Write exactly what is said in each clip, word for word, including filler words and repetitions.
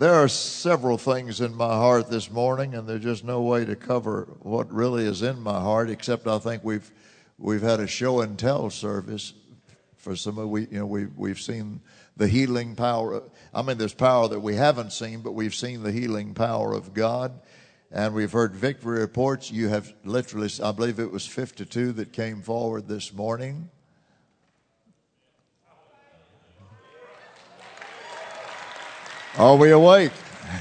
There are several things in my heart this morning, and there's just no way to cover what really is in my heart, except I think we've we've had a show and tell service for some of we you know we we've seen the healing power. I mean, there's power that we haven't seen, but we've seen the healing power of God, and we've heard victory reports. You have literally, I believe it was fifty-two that came forward this morning. Are we awake?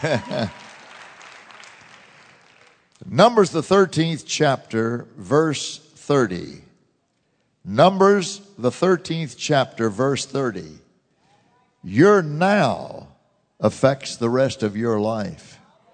Numbers, the thirteenth chapter, verse thirty. Numbers, the thirteenth chapter, verse thirty. Your now affects the rest of your life.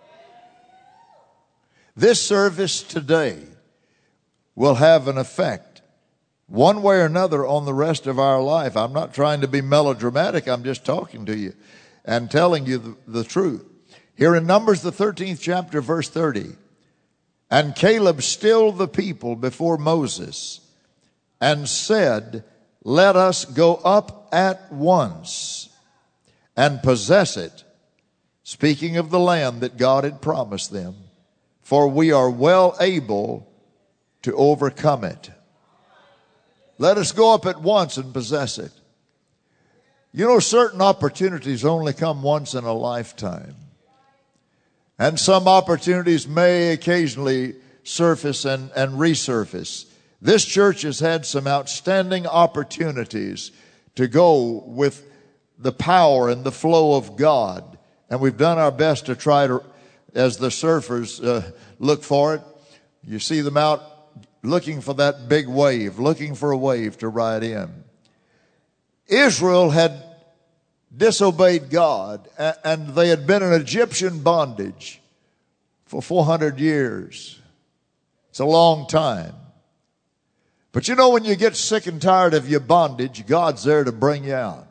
This service today will have an effect, one way or another, on the rest of our life. I'm not trying to be melodramatic. I'm just talking to you and telling you the, the truth. Here in Numbers, the thirteenth chapter, verse thirty, and Caleb stilled the people before Moses and said, let us go up at once and possess it, speaking of the land that God had promised them, for we are well able to overcome it. Let us go up at once and possess it. You know, certain opportunities only come once in a lifetime. And some opportunities may occasionally surface and, and resurface. This church has had some outstanding opportunities to go with the power and the flow of God. And we've done our best to try to, as the surfers uh, look for it, you see them out looking for that big wave, looking for a wave to ride in. Israel had disobeyed God, and they had been in Egyptian bondage for four hundred years. It's a long time. But you know, when you get sick and tired of your bondage, God's there to bring you out.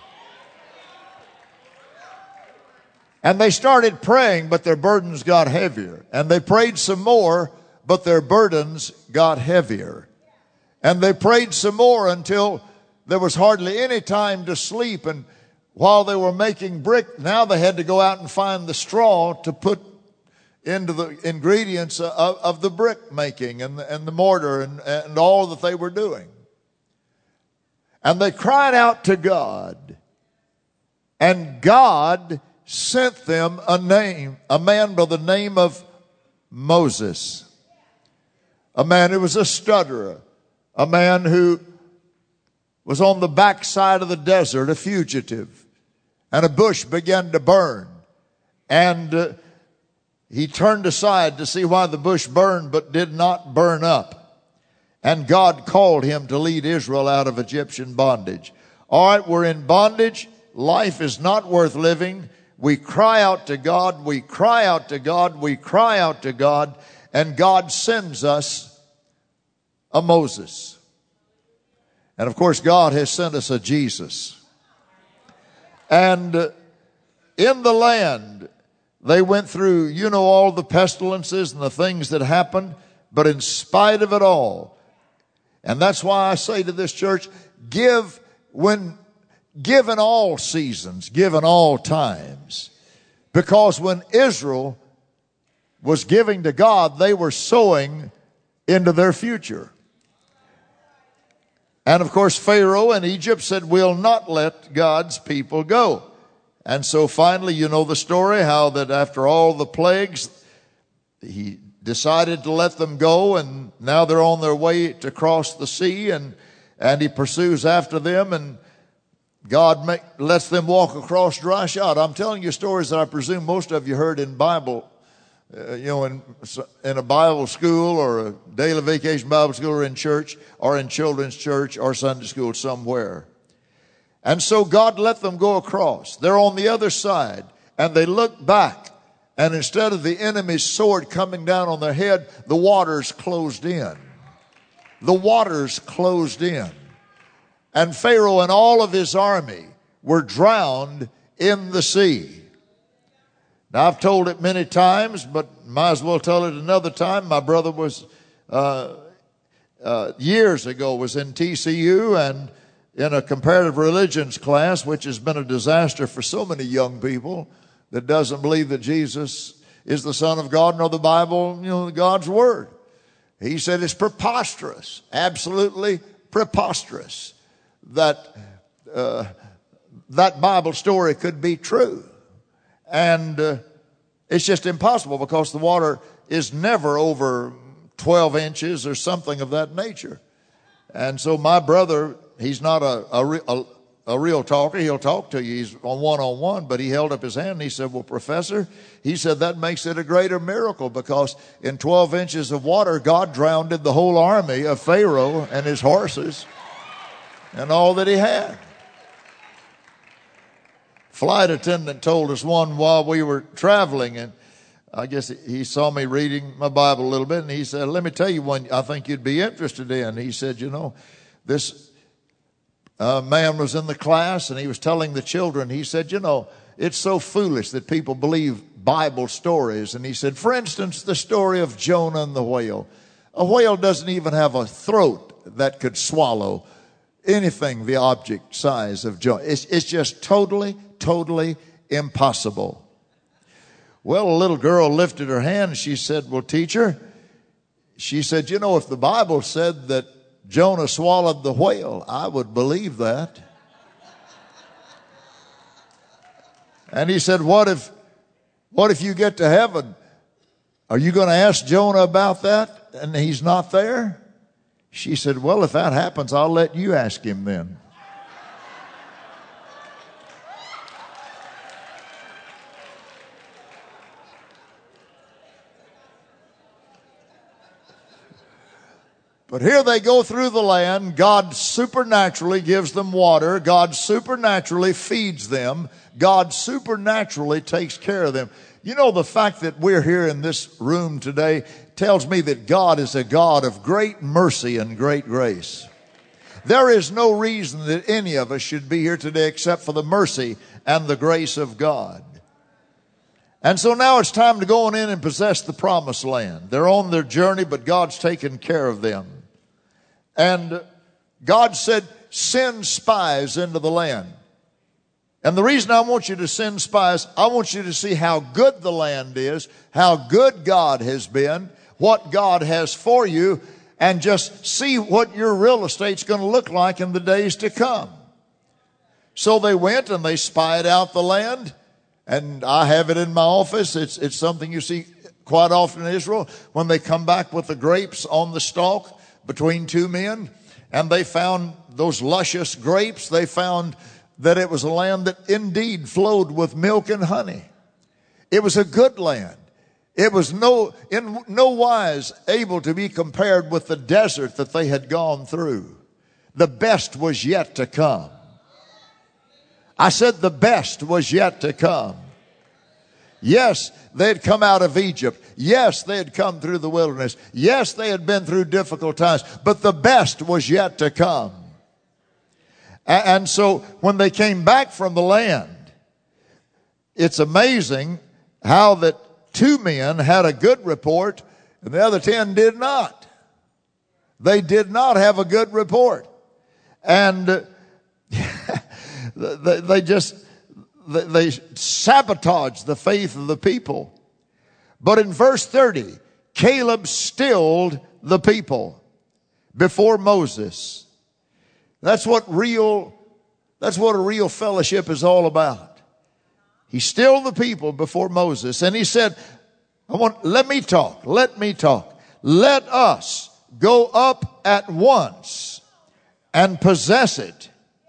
And they started praying, but their burdens got heavier. And they prayed some more, but their burdens got heavier. And they prayed some more until there was hardly any time to sleep. And while they were making brick, now they had to go out and find the straw to put into the ingredients of, of the brick making and the, and the mortar and, and all that they were doing. And they cried out to God. And God sent them a name, a man by the name of Moses. A man who was a stutterer. A man who was on the backside of the desert, a fugitive. And a bush began to burn. And uh, he turned aside to see why the bush burned, but did not burn up. And God called him to lead Israel out of Egyptian bondage. All right, we're in bondage. Life is not worth living. We cry out to God. We cry out to God. We cry out to God. And God sends us a Moses. And of course, God has sent us a Jesus. And uh, in the land, they went through, you know, all the pestilences and the things that happened. But in spite of it all, and that's why I say to this church, give when, give in all seasons, give in all times. Because when Israel was giving to God, they were sowing into their future. And of course, Pharaoh in Egypt said, we'll not let God's people go. And so finally, you know the story, how that after all the plagues, he decided to let them go, and now they're on their way to cross the sea, and, and he pursues after them, and God make, lets them walk across dry shod. I'm telling you stories that I presume most of you heard in Bible, uh, you know, in, in a Bible school or a daily vacation Bible school or in church or in children's church or Sunday school somewhere. And so God let them go across. They're on the other side, and they look back, and instead of the enemy's sword coming down on their head, the waters closed in. The waters closed in. And Pharaoh and all of his army were drowned in the sea. Now, I've told it many times, but might as well tell it another time. My brother was, uh, uh, years ago, was in T C U and in a comparative religions class, which has been a disaster for so many young people that doesn't believe that Jesus is the Son of God nor the Bible, you know, God's Word. He said it's preposterous, absolutely preposterous that uh, that Bible story could be true. And uh, it's just impossible because the water is never over twelve inches or something of that nature. And so my brother, he's not a, a, a, a real talker. He'll talk to you. He's on one-on-one, but he held up his hand and he said, well, Professor, he said that makes it a greater miracle because in twelve inches of water, God drowned the whole army of Pharaoh and his horses and all that he had. Flight attendant told us one while we were traveling, and I guess he saw me reading my Bible a little bit, and he said, let me tell you one I think you'd be interested in. He said, you know, this uh, man was in the class, and he was telling the children, he said, you know, it's so foolish that people believe Bible stories. And he said, for instance, the story of Jonah and the whale. A whale doesn't even have a throat that could swallow anything the object size of Jonah. It's, it's just totally, totally impossible. Well, a little girl lifted her hand and she said, well, teacher, she said, you know, if the Bible said that Jonah swallowed the whale, I would believe that. And he said, what if, what if you get to heaven? Are you going to ask Jonah about that and he's not there? She said, well, if that happens, I'll let you ask him then. But here they go through the land. God supernaturally gives them water. God supernaturally feeds them. God supernaturally takes care of them. You know, the fact that we're here in this room today tells me that God is a God of great mercy and great grace. There is no reason that any of us should be here today except for the mercy and the grace of God. And so now it's time to go on in and possess the promised land. They're on their journey, but God's taken care of them. And God said, send spies into the land. And the reason I want you to send spies, I want you to see how good the land is, how good God has been, what God has for you, and just see what your real estate's going to look like in the days to come. So they went and they spied out the land. And I have it in my office. It's, it's something you see quite often in Israel when they come back with the grapes on the stalk between two men. And they found those luscious grapes. They found that it was a land that indeed flowed with milk and honey. It was a good land. It was no, in no wise able to be compared with the desert that they had gone through. The best was yet to come. I said the best was yet to come. Yes, they had come out of Egypt. Yes, they had come through the wilderness. Yes, they had been through difficult times, but the best was yet to come. And so when they came back from the land, it's amazing how that two men had a good report and the other ten did not. They did not have a good report. And they, they just, they, they sabotaged the faith of the people. But in verse thirty, Caleb stilled the people before Moses. That's what real, that's what a real fellowship is all about. He stilled the people before Moses and he said, I want, let me talk, let me talk. Let us go up at once and possess it.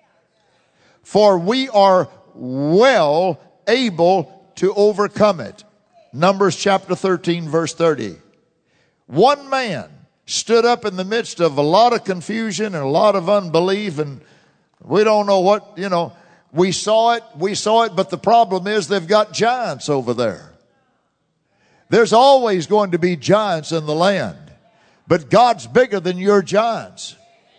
For we are well able to overcome it. Numbers chapter thirteen, verse thirty. One man stood up in the midst of a lot of confusion and a lot of unbelief, and we don't know what, you know, we saw it, we saw it, but the problem is they've got giants over there. There's always going to be giants in the land, but God's bigger than your giants.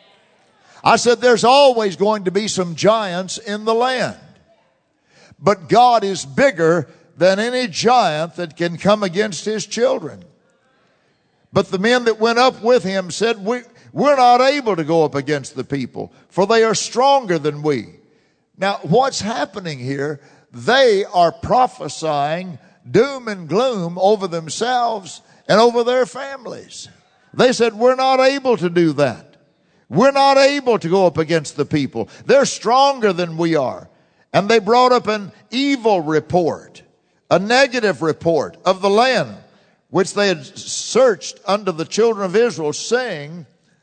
I said there's always going to be some giants in the land, but God is bigger than any giant that can come against his children. But the men that went up with him said, we, we're not able to go up against the people, for they are stronger than we. Now, what's happening here? they are prophesying doom and gloom over themselves and over their families. They said, we're not able to do that. We're not able to go up against the people. They're stronger than we are. And they brought up an evil report, a negative report of the land, which they had searched unto the children of Israel, saying,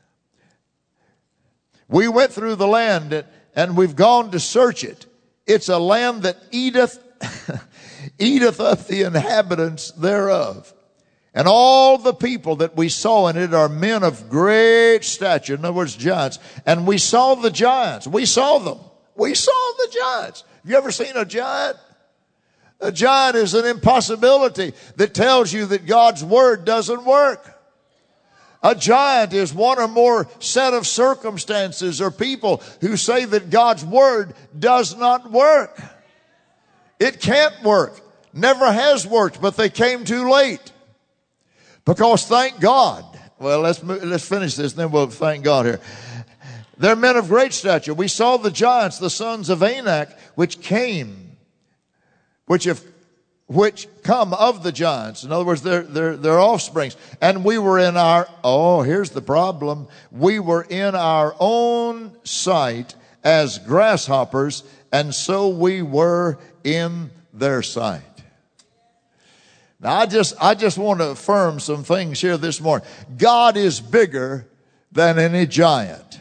we went through the land and we've gone to search it. It's a land that eateth, eateth up the inhabitants thereof. And all the people that we saw in it are men of great stature. In other words, giants. And we saw the giants. We saw them. We saw the giants. Have you ever seen a giant? A giant is an impossibility that tells you that God's word doesn't work. A giant is one or more set of circumstances or people who say that God's word does not work. It can't work. Never has worked, but they came too late. Because thank God. Well, let's let's finish this, and then we'll thank God here. They're men of great stature. We saw the giants, the sons of Anak, which came, which have, which come of the giants. In other words, they're, they're, they're offsprings. And we were in our, oh, here's the problem. We were in our own sight as grasshoppers, and so we were in their sight. Now, I just, I just want to affirm some things here this morning. God is bigger than any giant.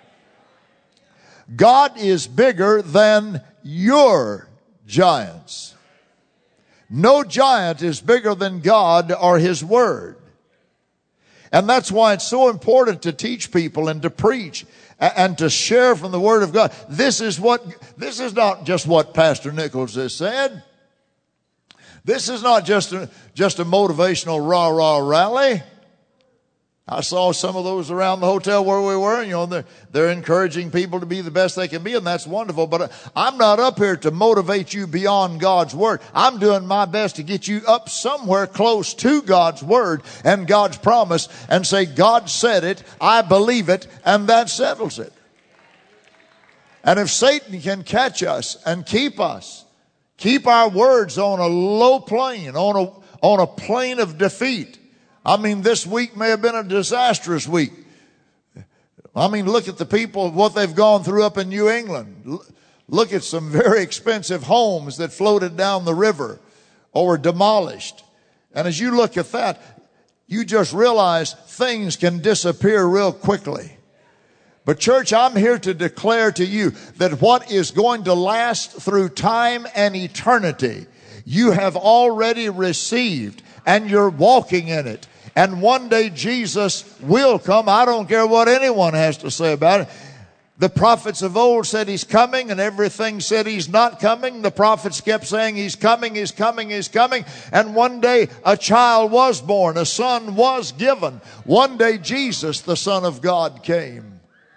God is bigger than your giants. No giant is bigger than God or His Word. And that's why it's so important to teach people and to preach and to share from the Word of God. This is what, this is not just what Pastor Nichols has said. This is not just a, just a motivational rah-rah rally. I saw some of those around the hotel where we were, and you know, they're, they're encouraging people to be the best they can be, and that's wonderful. But I'm not up here to motivate you beyond God's Word. I'm doing my best to get you up somewhere close to God's Word and God's promise and say, God said it, I believe it, and that settles it. And if Satan can catch us and keep us, keep our words on a low plane, on a, on a plane of defeat. I mean, this week may have been a disastrous week. I mean, look at the people, what they've gone through up in New England. Look at some very expensive homes that floated down the river or were demolished. And as you look at that, you just realize things can disappear real quickly. But church, I'm here to declare to you that what is going to last through time and eternity, you have already received, and you're walking in it. And one day Jesus will come. I don't care what anyone has to say about it. The prophets of old said He's coming, and everything said He's not coming. The prophets kept saying He's coming, He's coming, He's coming. And one day a child was born, a son was given. One day Jesus, the Son of God, came.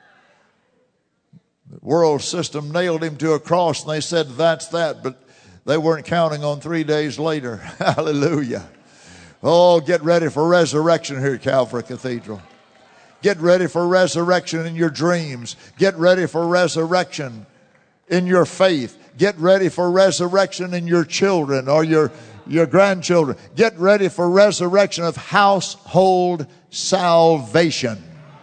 The world system nailed Him to a cross, and they said that's that, but they weren't counting on three days later. Hallelujah. Oh, get ready for resurrection here at Calvary Cathedral. Get ready for resurrection in your dreams. Get ready for resurrection in your faith. Get ready for resurrection in your children or your, your grandchildren. Get ready for resurrection of household salvation.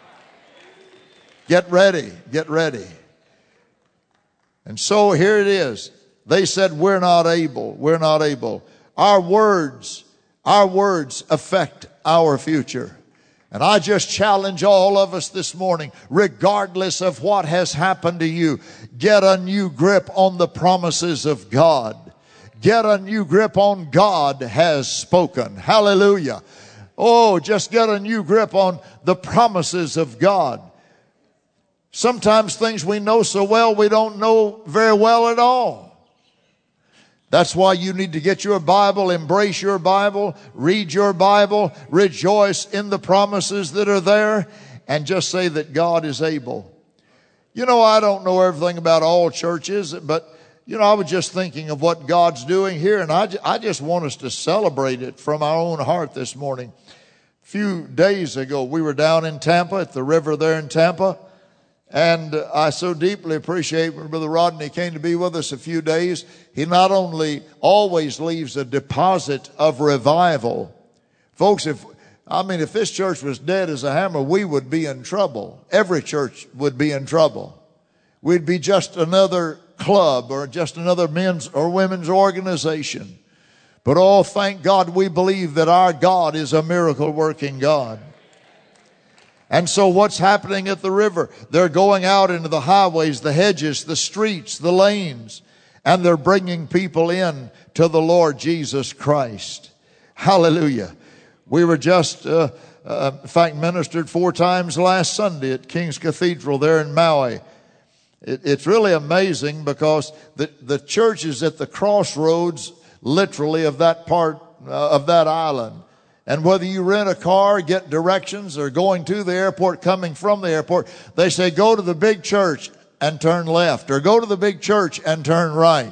Get ready. Get ready. And so here it is. They said, we're not able. We're not able. Our words, our words affect our future. And I just challenge all of us this morning, regardless of what has happened to you, get a new grip on the promises of God. Get a new grip on God has spoken. Hallelujah. Oh, just get a new grip on the promises of God. Sometimes things we know so well, we don't know very well at all. That's why you need to get your Bible, embrace your Bible, read your Bible, rejoice in the promises that are there, and just say that God is able. You know, I don't know everything about all churches, but, you know, I was just thinking of what God's doing here, and I, I just want us to celebrate it from our own heart this morning. A few days ago, we were down in Tampa, at the river there in Tampa, And uh, I so deeply appreciate when Brother Rodney came to be with us a few days. He not only always leaves a deposit of revival. Folks, if I mean, if this church was dead as a hammer, we would be in trouble. Every church would be in trouble. We'd be just another club or just another men's or women's organization. But oh, thank God we believe that our God is a miracle working God. And so what's happening at the river? They're going out into the highways, the hedges, the streets, the lanes, and they're bringing people in to the Lord Jesus Christ. Hallelujah. We were just, uh, uh, in fact, ministered four times last Sunday at King's Cathedral there in Maui. It, it's really amazing because the, the church is at the crossroads, literally, of that part uh, of that island. And whether you rent a car, get directions, or going to the airport, coming from the airport, they say, go to the big church and turn left, or go to the big church and turn right.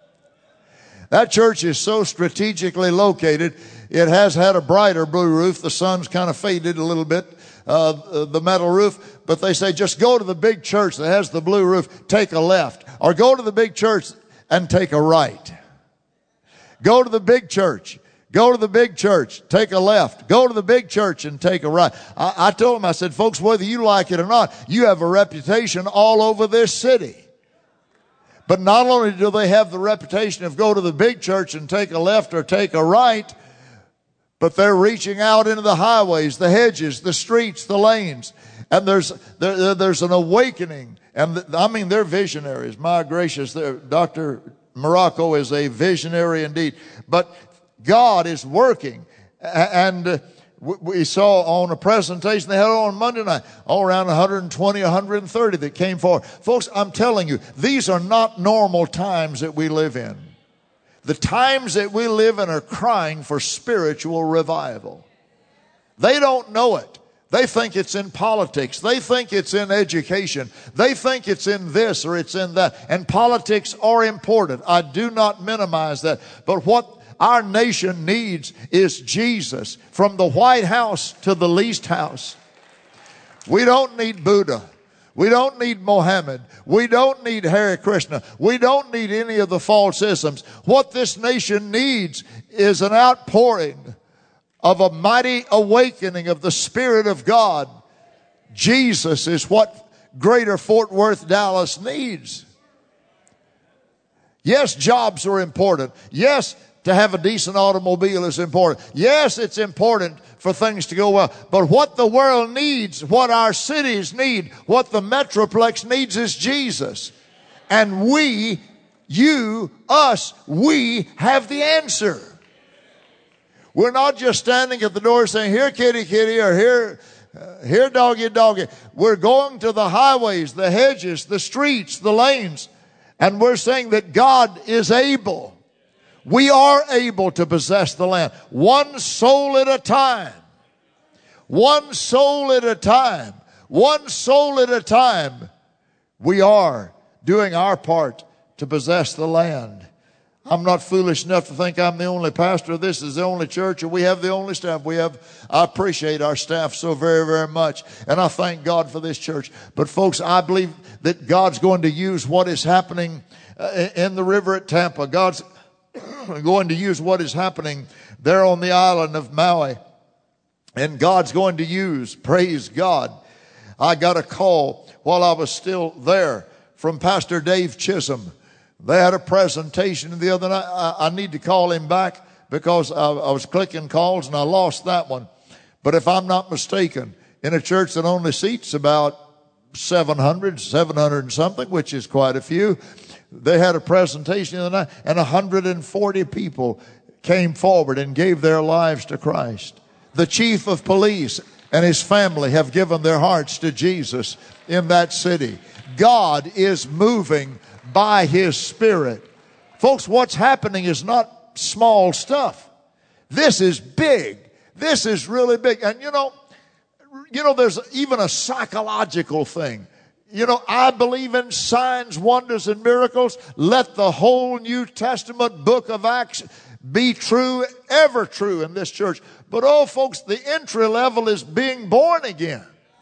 That church is so strategically located. It has had a brighter blue roof. The sun's kind of faded a little bit, uh, the metal roof. But they say, just go to the big church that has the blue roof, take a left. Or go to the big church and take a right. Go to the big church. Go to the big church, take a left. Go to the big church and take a right. I, I told them, I said, folks, whether you like it or not, you have a reputation all over this city. But not only do they have the reputation of go to the big church and take a left or take a right, but they're reaching out into the highways, the hedges, the streets, the lanes. And there's there, there's an awakening. And the, I mean, they're visionaries. My gracious, Doctor Morocco is a visionary indeed. But God is working. And we saw on a presentation they had on Monday night, all around one hundred twenty, one hundred thirty that came forward. Folks, I'm telling you, these are not normal times that we live in. The times that we live in are crying for spiritual revival. They don't know it. They think it's in politics. They think it's in education. They think it's in this or it's in that. And politics are important. I do not minimize that. But what our nation needs is Jesus, from the White House to the least house. We don't need Buddha. We don't need Mohammed. We don't need Hare Krishna. We don't need any of the false isms. What this nation needs is an outpouring of a mighty awakening of the Spirit of God. Jesus is what Greater Fort Worth, Dallas needs. Yes, jobs are important. Yes, to have a decent automobile is important. Yes, it's important for things to go well. But what the world needs, what our cities need, what the Metroplex needs is Jesus. And we, you, us, we have the answer. We're not just standing at the door saying, here, kitty, kitty, or here, uh, here, doggy, doggy. We're going to the highways, the hedges, the streets, the lanes, and we're saying that God is able. We are able to possess the land. One soul at a time. One soul at a time. One soul at a time. We are doing our part to possess the land. I'm not foolish enough to think I'm the only pastor. This is the only church, or we have the only staff. We have, I appreciate our staff so very, very much. And I thank God for this church. But folks, I believe that God's going to use what is happening uh, in the river at Tampa. God's going to use what is happening there on the island of Maui. And God's going to use, praise God. I got a call while I was still there from Pastor Dave Chisholm. They had a presentation the other night. I, I need to call him back because I, I was clicking calls and I lost that one. But if I'm not mistaken, in a church that only seats about seven hundred, seven hundred and something, which is quite a few, they had a presentation the other night, and one hundred forty people came forward and gave their lives to Christ. The chief of police and his family have given their hearts to Jesus in that city. God is moving by His Spirit. Folks, what's happening is not small stuff. This is big. This is really big. And you know, you know, there's even a psychological thing. You know, I believe in signs, wonders, and miracles. Let the whole New Testament book of Acts be true, ever true in this church. But oh, folks, the entry level is being born again.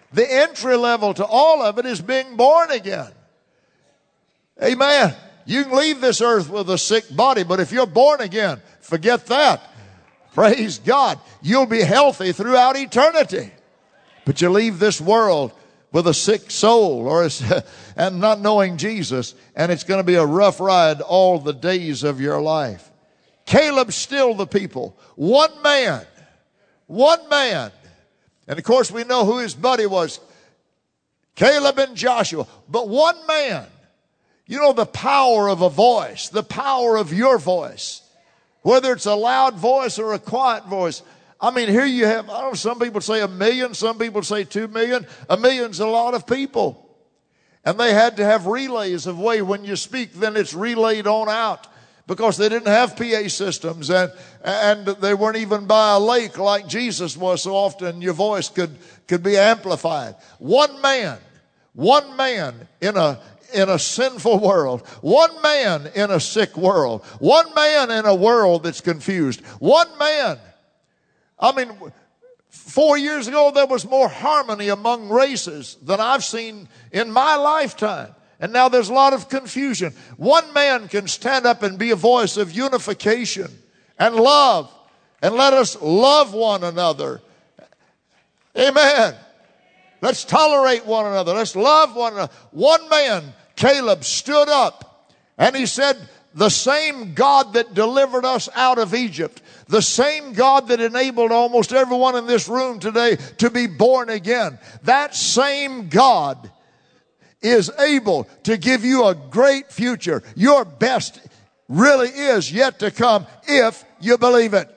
The entry level to all of it is being born again. Amen. You can leave this earth with a sick body, but if you're born again, forget that. Praise God. You'll be healthy throughout eternity. But you leave this world with a sick soul or a, and not knowing Jesus, and it's going to be a rough ride all the days of your life. Caleb stilled the people. One man. One man. And of course we know who his buddy was. Caleb and Joshua. But one man. You know the power of a voice. The power of your voice. Whether it's a loud voice or a quiet voice. I mean, here you have, I don't know, some people say a million, some people say two million. A million's a lot of people. And they had to have relays of way when you speak, then it's relayed on out. Because they didn't have P A systems and, and they weren't even by a lake like Jesus was, so often your voice could, could be amplified. One man, one man in a, in a sinful world, one man in a sick world, one man in a world that's confused, one man. I mean, four years ago there was more harmony among races than I've seen in my lifetime. And now there's a lot of confusion. One man can stand up and be a voice of unification and love. And let us love one another. Amen. Let's tolerate one another. Let's love one another. One man, Caleb, stood up and he said, the same God that delivered us out of Egypt, the same God that enabled almost everyone in this room today to be born again, that same God is able to give you a great future. Your best really is yet to come if you believe it.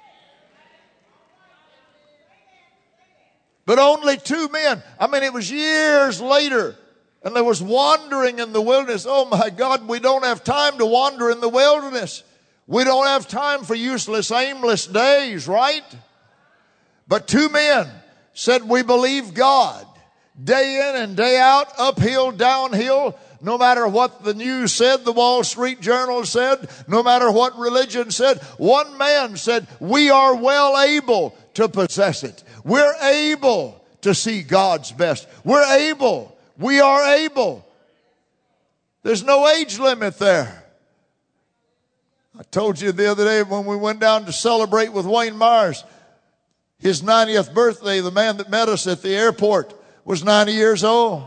But only two men. I mean, it was years later. And there was wandering in the wilderness. Oh my God, we don't have time to wander in the wilderness. We don't have time for useless, aimless days, right? But two men said, we believe God. Day in and day out, uphill, downhill, no matter what the news said, the Wall Street Journal said, no matter what religion said, one man said, we are well able to possess it. We're able to see God's best. We're able. We are able. There's no age limit there. I told you the other day when we went down to celebrate with Wayne Myers, his ninetieth birthday, the man that met us at the airport was ninety years old.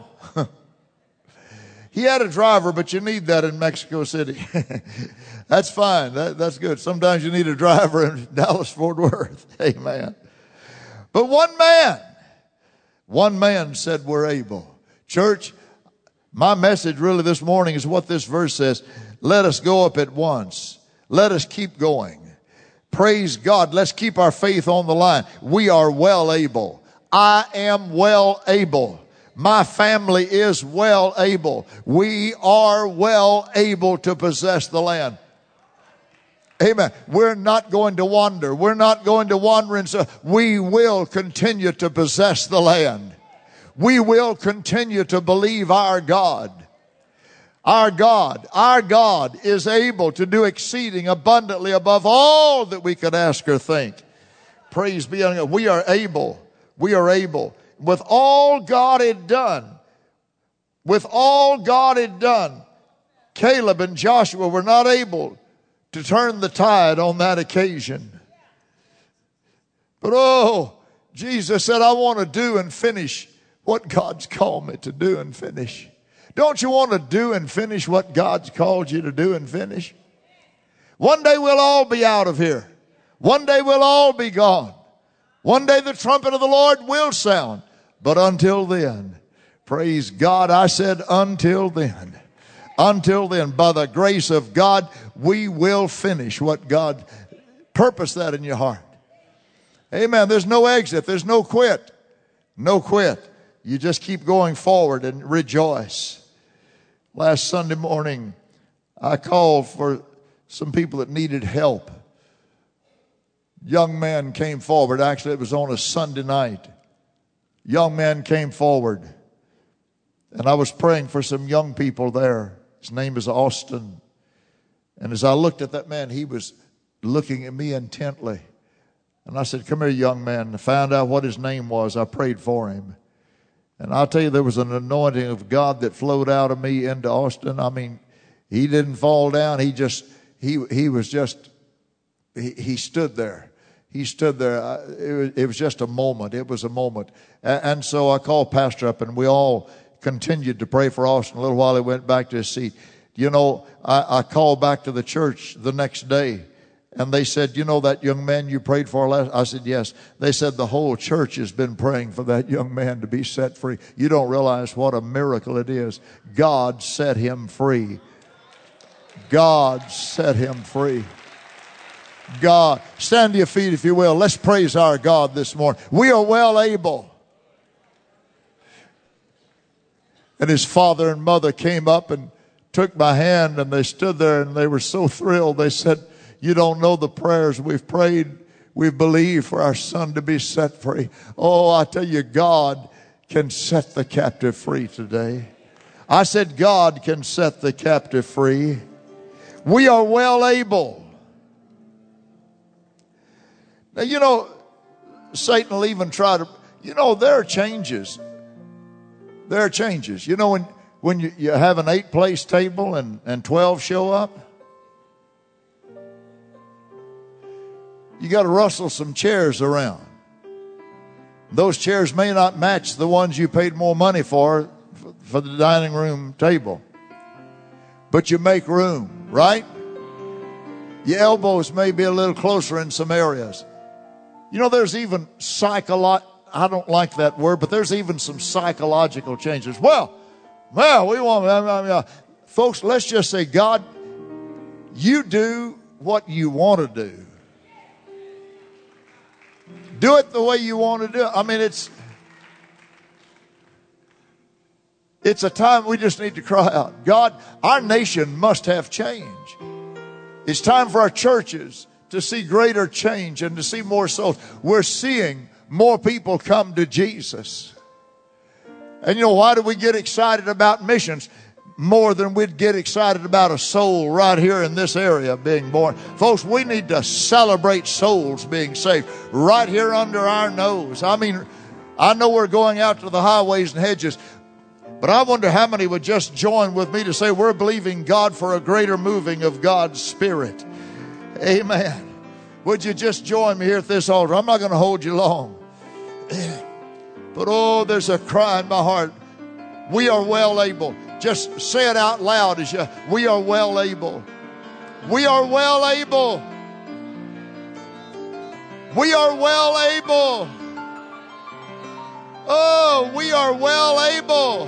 He had a driver, but you need that in Mexico City. That's fine. That, that's good. Sometimes you need a driver in Dallas, Fort Worth. Amen. But one man, one man said we're able. Church, my message really this morning is what this verse says. Let us go up at once. Let us keep going. Praise God. Let's keep our faith on the line. We are well able. I am well able. My family is well able. We are well able to possess the land. Amen. We're not going to wander. We're not going to wander. And so we will continue to possess the land. We will continue to believe our God. Our God, our God is able to do exceeding abundantly above all that we could ask or think. Praise be unto God. We are able. We are able. With all God had done, with all God had done, Caleb and Joshua were not able to turn the tide on that occasion. But oh, Jesus said, I want to do and finish what God's called me to do and finish. Don't you want to do and finish what God's called you to do and finish? One day we'll all be out of here. One day we'll all be gone. One day the trumpet of the Lord will sound. But until then, praise God, I said until then. Until then, by the grace of God, we will finish what God purposed that in your heart. Amen. There's no exit. There's no quit. No quit. You just keep going forward and rejoice. Last Sunday morning, I called for some people that needed help. Young man came forward. Actually, it was on a Sunday night. Young man came forward. And I was praying for some young people there. His name is Austin. And as I looked at that man, he was looking at me intently. And I said, come here, young man. And I found out what his name was. I prayed for him. And I'll tell you, there was an anointing of God that flowed out of me into Austin. I mean, he didn't fall down. He just, he, he was just, he, he stood there. He stood there. It was, it was just a moment. It was a moment. And, and so I called Pastor up, and we all continued to pray for Austin. A little while he went back to his seat. You know, I, I called back to the church the next day, and they said, you know that young man you prayed for last? I said, yes. They said the whole church has been praying for that young man to be set free. You don't realize what a miracle it is. God set him free. God set him free. God. Stand to your feet if you will. Let's praise our God this morning. We are well able. And his father and mother came up and took my hand, and they stood there and they were so thrilled. They said, you don't know the prayers we've prayed. We've believed for our son to be set free. Oh, I tell you, God can set the captive free today. I said, God can set the captive free. We are well able. Now, you know, Satan will even try to, you know, there are changes. There are changes. You know, when, when you, you have an eight-place table and, and twelve show up, you got to rustle some chairs around. Those chairs may not match the ones you paid more money for, for, for the dining room table. But you make room, right? Your elbows may be a little closer in some areas. You know, there's even psycholo- I don't like that word, but there's even some psychological changes. Well, well, we want, uh, folks, let's just say, God, you do what you want to do. Do it the way you want to do it. I mean, it's it's a time we just need to cry out. God, our nation must have change. It's time for our churches to see greater change and to see more souls. We're seeing more people come to Jesus. And you know, why do we get excited about missions? More than we'd get excited about a soul right here in this area being born. Folks, we need to celebrate souls being saved right here under our nose. I mean, I know we're going out to the highways and hedges, but I wonder how many would just join with me to say we're believing God for a greater moving of God's Spirit. Amen. Would you just join me here at this altar? I'm not going to hold you long. But oh, there's a cry in my heart. We are well able. Just say it out loud as you, we are well able. We are well able. We are well able. Oh, we are well able.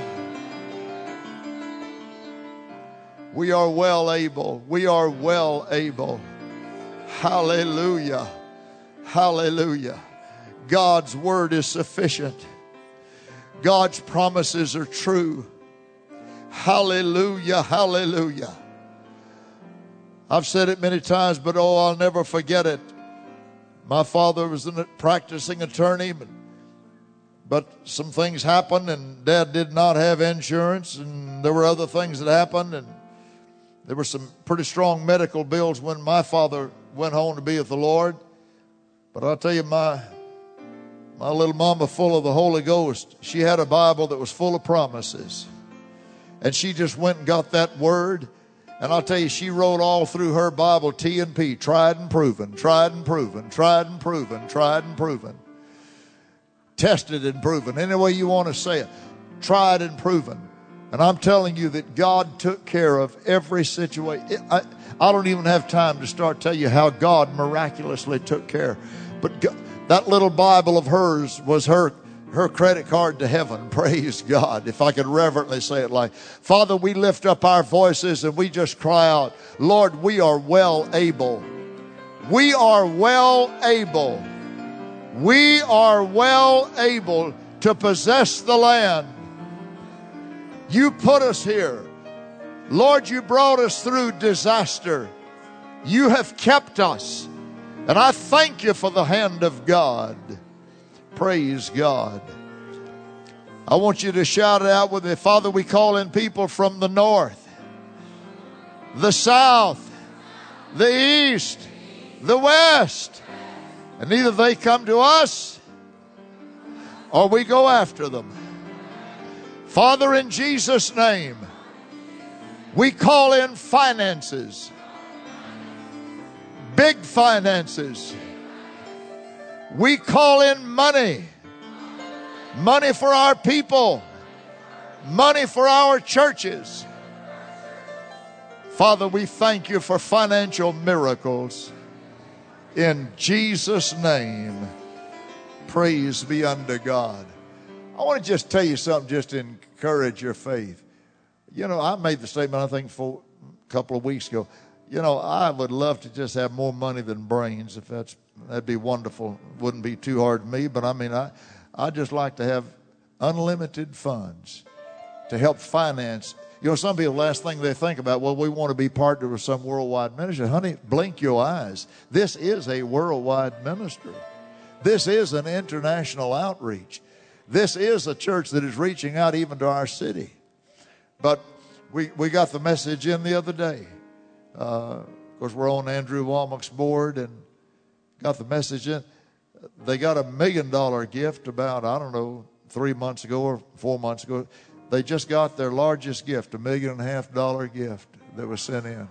We are well able. We are well able. Hallelujah. Hallelujah. God's word is sufficient. God's promises are true. Hallelujah, hallelujah. I've said it many times, but oh, I'll never forget it. My father was a practicing attorney, but, but some things happened, and Dad did not have insurance, and there were other things that happened, and there were some pretty strong medical bills when my father went home to be with the Lord. But I'll tell you, my my little mama, full of the Holy Ghost, she had a Bible that was full of promises. And she just went and got that word. And I'll tell you, she wrote all through her Bible T and P, tried and proven, tried and proven, tried and proven, tried and proven. Tested and proven, any way you want to say it. Tried and proven. And I'm telling you that God took care of every situation. I, I don't even have time to start telling you how God miraculously took care. But God, that little Bible of hers was her her credit card to heaven. Praise God. If I could reverently say it like, Father, we lift up our voices and we just cry out, Lord, we are well able. We are well able. We are well able to possess the land. You put us here. Lord, you brought us through disaster. You have kept us. And I thank you for the hand of God. Praise God. I want you to shout it out with me. Father, we call in people from the north, the south, the east, the west. And either they come to us or we go after them. Father, in Jesus' name, we call in finances, big finances. We call in money, money for our people, money for our churches. Father, we thank you for financial miracles. In Jesus' name, praise be unto God. I want to just tell you something just to encourage your faith. You know, I made the statement, I think, for a couple of weeks ago. You know, I would love to just have more money than brains. If that's, that'd be wonderful. It wouldn't be too hard for me. But I mean, I, I just like to have unlimited funds to help finance. You know, some people, the last thing they think about, well, we want to be partnered with some worldwide ministry. Honey, blink your eyes. This is a worldwide ministry. This is an international outreach. This is a church that is reaching out even to our city. But we, we got the message in the other day. Uh, of course, we're on Andrew Womack's board and got the message in. They got a million dollar gift about, I don't know, three months ago or four months ago. They just got their largest gift, a million and a half dollar gift that was sent in.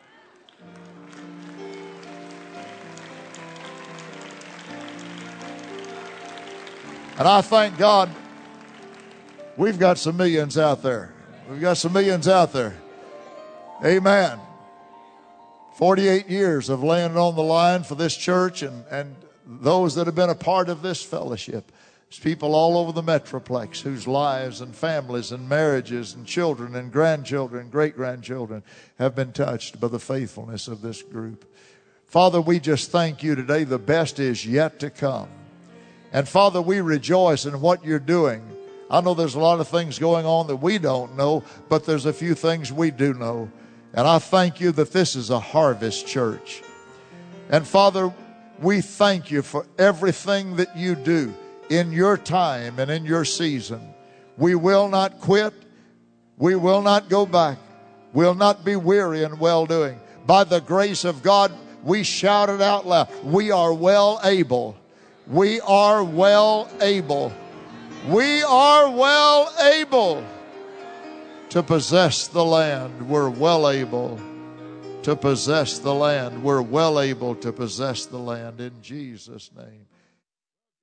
And I thank God we've got some millions out there. We've got some millions out there. Amen. forty-eight years of laying on the line for this church and, and those that have been a part of this fellowship. There's people all over the Metroplex whose lives and families and marriages and children and grandchildren, great-grandchildren have been touched by the faithfulness of this group. Father, we just thank you today. The best is yet to come. And Father, we rejoice in what you're doing. I know there's a lot of things going on that we don't know, but there's a few things we do know. And I thank you that this is a harvest church. And Father, we thank you for everything that you do in your time and in your season. We will not quit. We will not go back. We'll not be weary in well-doing. By the grace of God, we shout it out loud. We are well able. We are well able. We are well able to possess the land. We're well able to possess the land. We're well able to possess the land in Jesus' name.